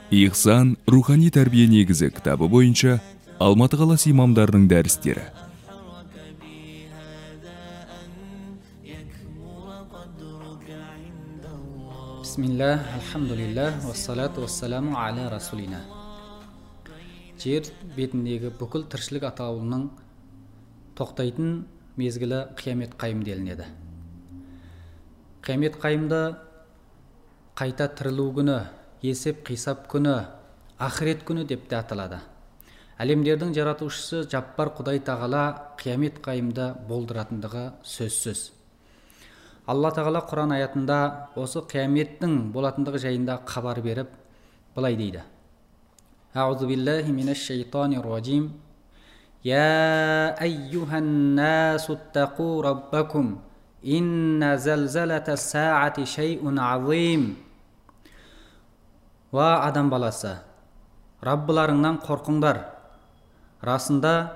Ихсан рухани тәрбие негізі кітабы бойынша Алматы қаласы имамдарының дәрістері. Бисмиллах, алхамдулиллах, вассалату вассаламу аля расулина. Жер бетіндегі бүкіл тіршілік атаулының тоқтайтын мезгілі қиямет қайым делінеді. Қиямет қайымды қайта тірілу күні, есеп қисап күні, ақырет күні деп те аталады. Әлемдердің жаратушысы Жаппар Құдай Тағала қиямет қайымды болдыратындығы сөзсіз. Алла Тағала Құран аятында осы қияметтің болатындығы жайында хабар беріп, былай дейді. Аузу биллахи минаш шайтанир ражим. Я айюхан насу аттақу раббакум. Инна залзалата саати шайун азим. Ва адам баласы, Раббыларыңнан қорқыңдар. Расында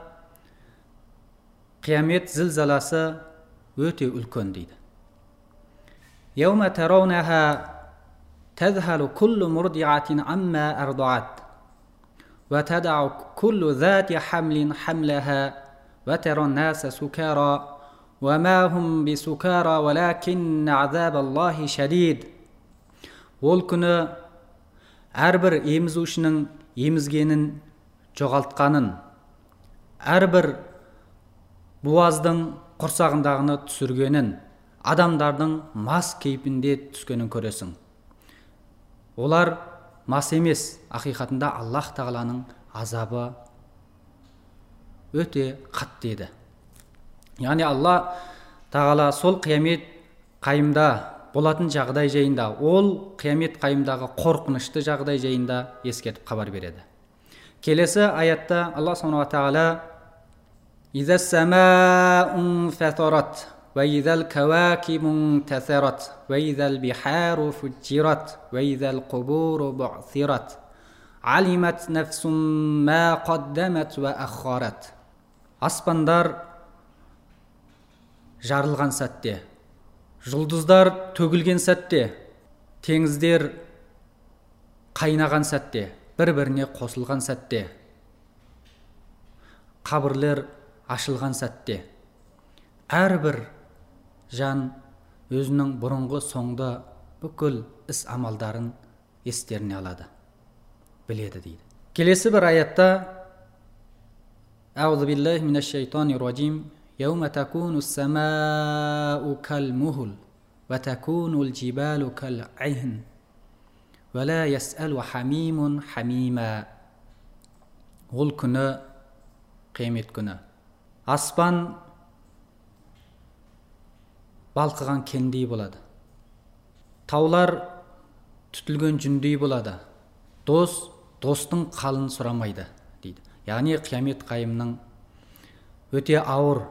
қиямет зілзаласы өте үлкен дейді. Яума тараунага тадхалу куллу мурдиатин амма ардуат. Ва тадау куллу зати хамлин хамлаха. Ва таран наса сукара. Ва ма хум бисукара, валакин азаб Аллахи шадид. Ол күні әрбір емізушінің емізгенін жоғалтқанын, әрбір буаздың құрсағындағыны түсіргенін, адамдардың мас кейпінде түскенін көресің. Олар мас емес, ақиқатында Аллах Тағаланың азабы өте қатты еді. Яғни Алла Тағала сол қиямет қайымда болатын жағдай жайында, ол қиямет қайымдағы қорқынышты жағдай жайында ескертіп хабар береді. Келесі аятта Алла Subhanahu wa Ta'ala إذا السماء انفطرت وإذا الكواكب انتثرت وإذا البحار فجرت وإذا القبور بعثرت علمت نفس ما قدمت وأخرت. Аспандар жарылған сәтте, жұлдыздар төгілген сәтте, теңіздер қайнаған сәтте, бір-біріне қосылған сәтте, қабірлер ашылған сәтте, әрбір жан өзінің бұрынғы соңды бүкіл іс амалдарын естеріне алады, біледі дейді. Келесі бір аятта Аузу биллахи минаш шайтанир ражим. يوم تكون السماء كالمهل وتكون الجبال كالعهن ولا يسأل حميم حميما. Ол күні қиямет күні. Аспан балқыған кендей болады. Таулар түтілген жүндей болады. Дос достың қалын сұрамайды дейді. Яғни қиямет қайымның өте ауыр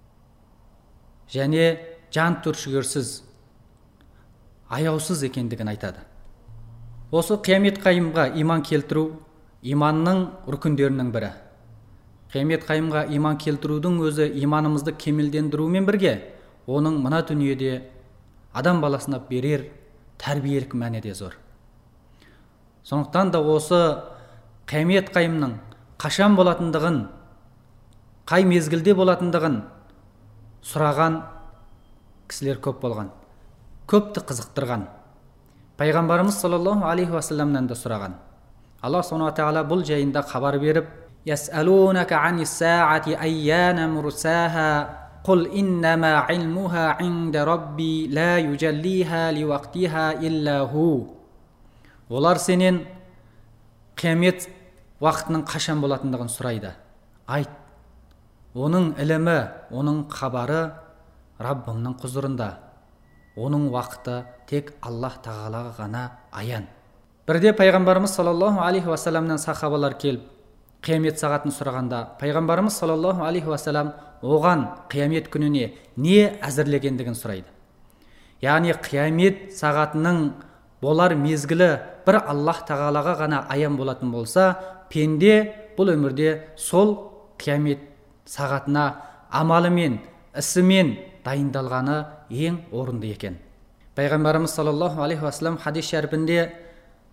және жан түршігерсіз, аяусыз екендігін айтады. Осы қиямет қайымға иман келтіру иманның рүкіндерінің бірі. Қиямет қайымға иман келтірудің өзі иманымызды кемелдендірумен бірге, оның мына дүниеде адам баласына берер тәрбиелік мәні де зор. Сондықтан да осы қиямет қайымның қашан болатындығын, қай мезгілде болатындығын сұраған кісілер көп болған, көпті қызықтырған. Пайғамбарымыз саллаллаху алейхи уассаламнан да сұраған. Алла Subhanahu wa Ta'ala бұл жайында хабар беріп, «Яс'алунака анис саати айяна мурсаха, қул иннама илмуха инда рабби ла юджаллиха ли вақтиха илля ху». Олар сенен қиямет уақытының қашан болатындығын сұрайды. Айт, оның ілімі, оның хабары Раббыңның құзырында. Оның уақыты тек Аллах Тағалаға ғана аян. Бірде пайғамбарымыз саллаллаху алейхи уассаламнан сахабалар келіп, қиямет сағатын сұрағанда, пайғамбарымыз саллаллаху алейхи уассалам оған қиямет күніне не әзірлегендігін сұрайды. Яғни қиямет сағатының болар мезгілі бір Аллах Тағалаға ғана аян болатын болса, пенде бұл өмірде сол қиямет сағатына амалымен, ісімен дайындалғаны ең орынды екен. Пайғамбарымыз саллаллаху алейхи уассалам хадис шәріпінде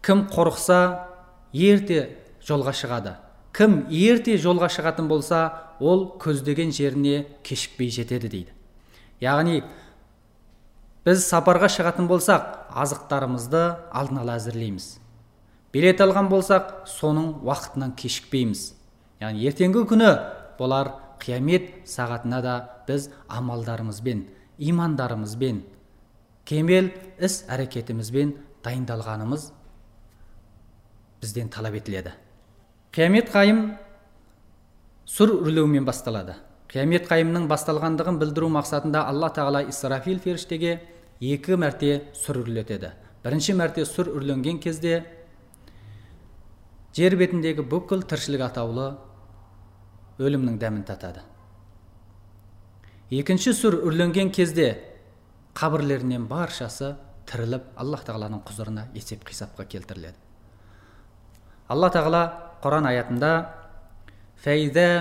Кім қорықса, ерте жолға шығады. Кім ерте жолға шығатын болса, ол көздеген жеріне кешікпей жетеді дейді. Яғни, біз сапарға шығатын болсақ, азықтарымызды алдын ала әзірлейміз. Билет алған болсақ, соның уақытынан кешікпейміз. Яғни, ертеңгі күні болар қиямет сағатына да біз амалдарымызбен, имандарымызбен, кемел іс әрекетімізбен дайындалғанымыз бізден талап етіледі. Қиямет қайым сұр үрлеумен басталады. Қиямет қайымның басталғандығын білдіру мақсатында Алла Тағала Исрафил ферештеге 2 мәрте сұр үрлетеді. Бірінші мәрте сұр үрленген кезде жер бетіндегі бүкіл тіршілік атаулы өлімнің дәмін татады. Екінші сұр үрленген кезде қабірлерінен баршасы тіріліп, Аллах Тағаланың құзырына есеп қисапқа келтіріледі. Алла Тағала Құран аятында فَإِذَا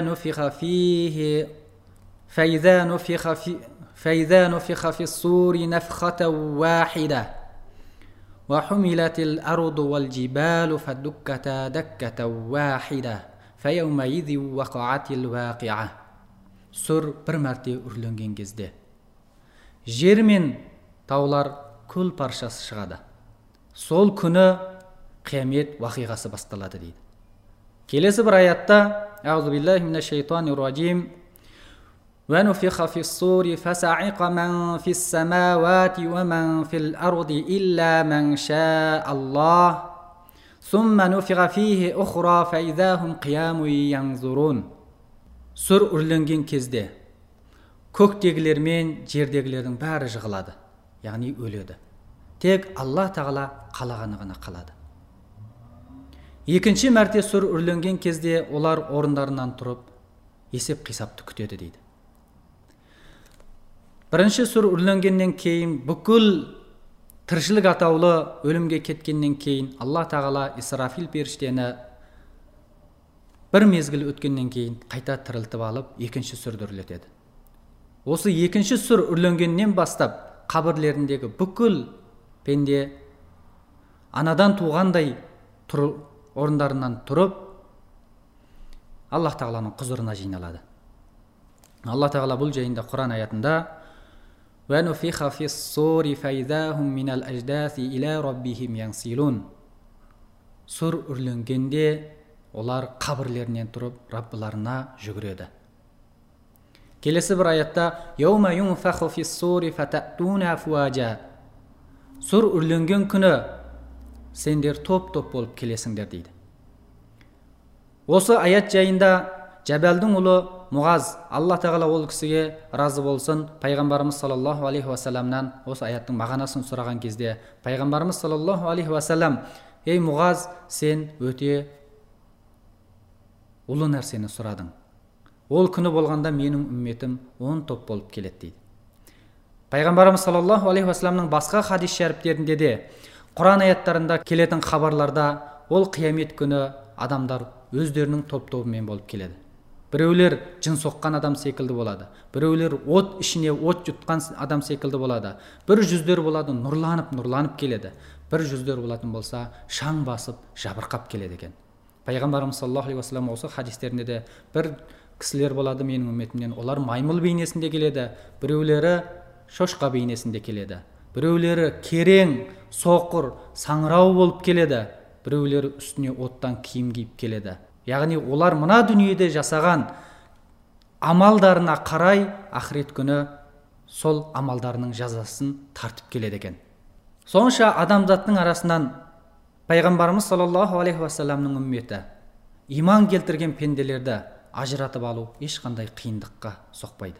نُفِخَ فِي الصُّورِ نَفْخَةً وَاحِدَةً وَحُمِلَتِ الْأَرْضُ وَالْجِبَالُ فَدُكَّتَا دَكَّةً وَاحِدَةً فَيَوْمَئِذٍ وَقَعَتِ الْوَاقِعَةُ. Сұр бір мәрте үрленген кезде жер мен таулар күл паршасы шығады. Сол күні қиямет уақиғасы басталады дейді. Келесі бір аятта أعوذ بالله من الشيطان الرجيم ونفخ في الصور فصعق من في السماوات ومن في الأرض إلا من شاء الله ثم نفخ فيه أخرى فإذا هم قيام ينظرون. Сұр үрленген кезде көктегілер мен жердегілердің бәрі жығылады, яғни өледі. Тек Алла Тағала қалағаны ғана қалады. Екінші мәрте сұр үрленген кезде олар орындарынан тұрып, есеп қисапты күтеді дейді. Бірінші сұр үрленгеннен кейін, бүкіл тіршілік атаулы өлімге кеткеннен кейін, Алла Тағала Исрафил періштені бір мезгіл өткеннен кейін қайта тірілтіп алып, екінші сүрді үрлетеді. Осы екінші сұр үрленгеннен бастап, қабірлеріндегі бүкіл пенде анадан туғандай орындарынан тұрып, Аллах Тағаланың құзырына жиналады. Алла Тағала бұл жайында Құран аятында وَنُفِخَ فِي الصُّورِ فَإِذَا هُمْ مِنَ الْأَجْدَاثِ إِلَى رَبِّهِمْ يَنْسِلُونَ. Сұр үрленгенде олар қабірлерінен тұрып, Раббыларына жүгіреді. Келесі бір аятта يَوْمَ يُنْفَخُ فِي الصُّورِ فَتَأْتُونَ أَفْوَاجًا. Сұр үрленген күні сендер топ-топ болып келесіңдер дейді. Осы аят жайында Жабалдың ұлы Муғаз, Алла Тағала ол кісіге разы болсын, пайғамбарымыз саллаллаху алейхи уассаламнан осы аяттың мағынасын сұраған кезде, пайғамбарымыз саллаллаху алейхи уассалам: "Ей Муғаз, сен өте ұлы нәрсені сұрадың. Ол күні болғанда менің үмметім 10 топ болып келеді" дейді. Пайғамбарымыз саллаллаху алейхи уассаламның басқа хадис шәріптерінде де, Құран аяттарында келетін хабарларда, ол қиямет күні адамдар өздерінің топ-тобымен болып келеді. Біреулер жын соққан адам секілді болады, біреулер от ішіне от жұтқан адам секілді болады, бір жүздер болады нұрланып келеді, бір жүздер болатын болса шаң басып жабырқап келеді екен. Пайғамбарымыз саллаллаху алейхи уассалам осы хадистерінде де бір кісілер болады менің үмметімнен, олар маймыл бейнесінде келеді, біреулері шошқа бейнесінде келеді, біреулері керең, соқыр, саңырау болып келеді, біреулері үстіне оттан киім киіп келеді. Яғни олар мына дүниеде жасаған амалдарына қарай ақырет күні сол амалдарының жазасын тартып келеді екен. Сонша адамзаттың арасынан пайғамбарымыз саллаллаху алейхи уассаламның үмметі иман келтірген пенделерді ажыратып алу ешқандай қиындыққа соқпайды.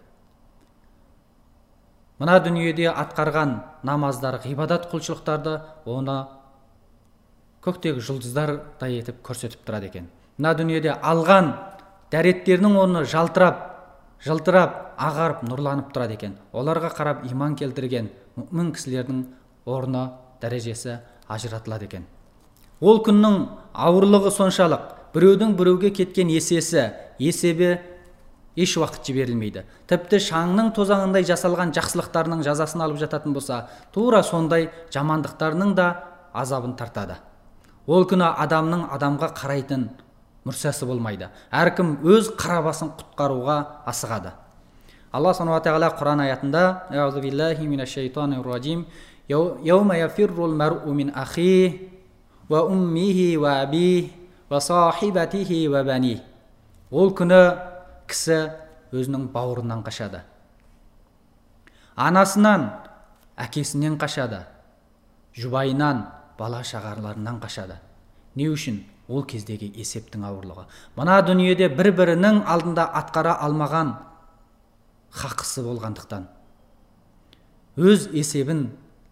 Мына дүниеде атқарған намаздар, ғибадат құлшылықтарды оны көктегі жұлдыздардай етіп көрсетіп тұрады екен. Мына дүниеде алған дәреттерінің орны жылтырап, ағарып, нұрланып тұрады екен. Оларға қарап иман келтірген мүмін кісілердің орны, дәрежесі ажыратылады екен. Ол күннің ауырлығы соншалық, біреудің біреуге кеткен есебі еш уақыт жіберілмейді. Тіпті шаңның тозаңындай жасалған жақсылықтарының жазасын алып жататын болса, тура сондай жамандықтарының да азабын тартады. Ол күні адамның адамға қарайтын мұрсасы болмайды. Әркім өз қарабасын құтқаруға асығады. Алла Subhanahu ва Тағала Құран аятында: "Аузу биллахи минаш шайтанир раджим. Яума яфиррул мар'у мин ахи ва уммихи ва аби ва сахибатихи ва бани." Ол күні кісі өзінің бауырынан қашады. Анасынан, әкесінен қашады. Жұбайынан, бала шағарларынан қашады. Не үшін? Ол кездегі есептің ауырлығы. Мына дүниеде бір-бірінің алдында атқара алмаған хақысы болғандықтан. Өз есебін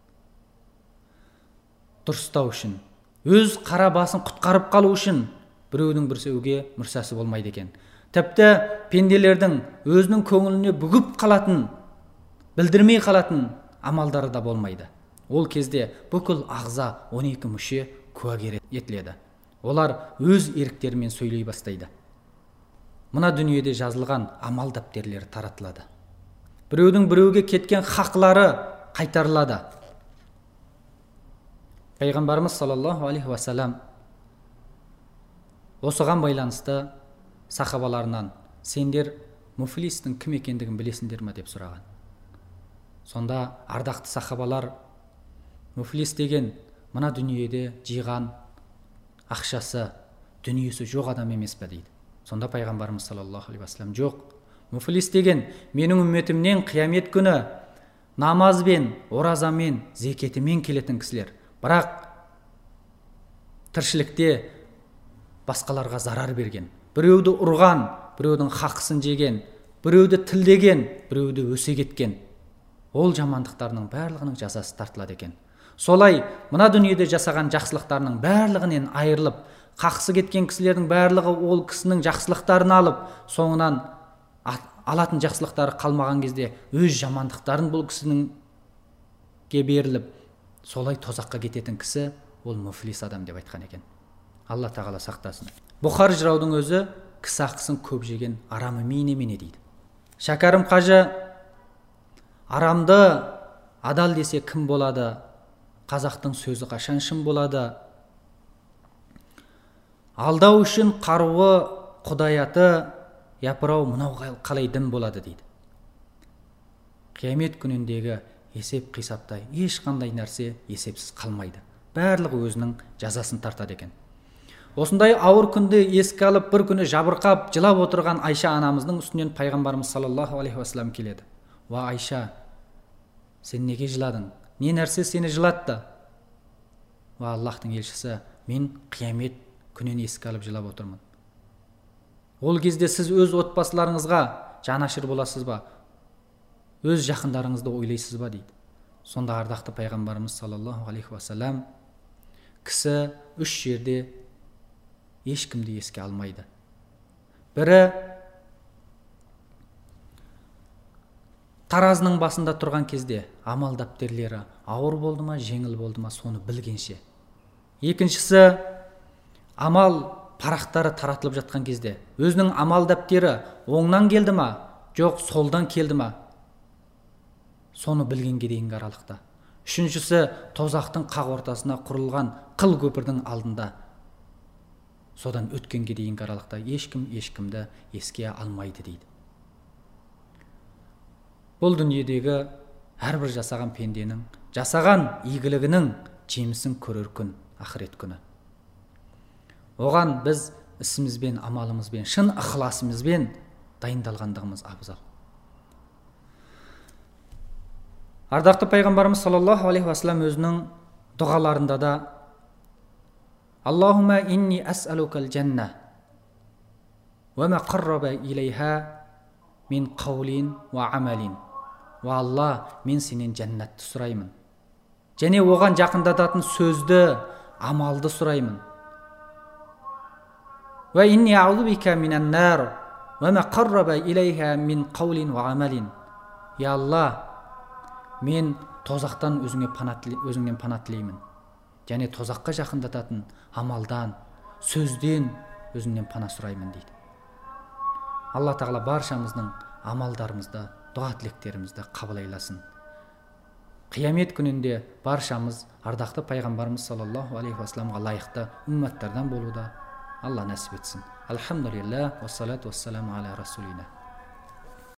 дұрыстау үшін, өз қара басын құтқарып қалу үшін біреудің біреуге мұрсасы болмайды екен. Тіпті пенделердің өзінің көңіліне бүгіп қалатын, білдірмей қалатын амалдары да болмайды. Ол кезде бүкіл ағза 12 мүше куәгер етіледі. Олар өз еріктерімен сөйлей бастайды. Мына дүниеде жазылған амал дәптерлері таратылады. Біреудің біреуге кеткен хақлары қайтарылады. Пайғамбарымыз саллаллаху алейхи ва саллям осыған байланысты сахабаларынан: "Сендер муфлистің кім екендігін білесіңдер ме?" деп сұраған. Сонда ардақты сахабалар: "Муфлис деген мына дүниеде жиған ақшасы, дүниесі жоқ адам емес пе?" дейді. Сонда пайғамбарымыз саллаллаху алейхи ва саллям: "Жоқ, муфлис деген менің үмметімнен қиямет күні намазбен, оразамен, зекетімен келетін кісілер. Бірақ тіршілікте басқаларға зарар берген, біреуді ұрған, біреудің хақысын жеген, біреуді тілдеген, біреуді өсе кеткен, ол жамандықтарының барлығының жазасы тартылады екен. Солай мына дүниеде жасаған жақсылықтарының барлығынан айырылып, қақсы кеткен кісілердің барлығы ол кісінің жақсылықтарын алып, соңынан алатын жақсылықтары қалмаған кезде өз жамандықтарын бұл кісінің беріліп, солай тозаққа кететін кісі ол муфлис адам деп айтқан екен. Алла тағала сақтасын. Бұхар жыраудың өзі кісі ақысын көп жеген арамы мене дейді. Шәкәрім қажы: "Арамды адал десе кім болады? Қазақтың сөзі қашан шын болады? Алдау үшін қаруы құдаяты, япырау мынау қалай дін болады" дейді. Қиямет күніндегі есеп қисапта ешқандай нәрсе есепсіз қалмайды. Барлығы өзінің жазасын тартады екен. Осындай ауыр күнді еске алып, бір күні жабырқап, жылап отырған Айша анамыздың үстінен пайғамбарымыз саллаллаху алейхи ва саллям келеді. "Ва Айша, сен неге жыладың? Не нәрсе сені жылатты?" "Ва Аллахтың елшісі, мен қиямет күнін еске алып жылап отырмын." "Ол кезде сіз өз отбасыларыңызға жанашыр боласыз ба? Өз жақындарыңызды ойлайсыз ба?" дейді. Сонда ардақты пайғамбарымыз саллаллаху алейхи ва саллям: "Кісі үш жерде ешкімді еске алмайды. Бірі таразының басында тұрған кезде амал дәптерлері ауыр болды ма, жеңіл болды ма, соны білгенше. Екіншісі амал парақтары таратылып жатқан кезде өзінің амал дәптері оңнан келді ма, жоқ солдан келді ма, соны білгенге дейінгі аралықта. Үшіншісі тозақтың қақ ортасына құрылған қыл көпірдің алдында, содан өткенге дейінгі аралықта ешкім ешкімді еске алмайды дейді. Бұл дүниедегі әрбір жасаған пенденің, жасаған игілігінің жемісін көрер күн, ақырет күні. Оған біз ісімізбен, амалымызбен, шын ықыласымызбен дайындалғандығымыз абзал. Ардақты пайғамбарымыз саллаллаху алейхи ва саллям өзінің дұғаларында да: "Аллахумма инни ас'алукал жанна ва ма қарраба илейха мин қаулин ва амалин." "Ва Алла, мен сенен жәннатты сұраймын, және оған жақындататын сөзді, амалды сұраймын. Ва инни аузу бика минан нар ва ма қарраба илейха мин қаулин ва амалин." "Я Алла, мен тозақтан өзіңнен пана тілеймін, және тозаққа жақындататын амалдан, сөзден өзіңнен пана сұраймын" дейді. Алла тағала баршамыздың амалдарымызды, дұға тілектерімізді қабыл айласын. қиямет күнінде баршамыз ардақты пайғамбарымыз саллаллаху алейхи уассаламға лайықты умматтардан болуды Алла нәсіп етсін. Алхамдулилlah, уассалату уассаламу аля расулина.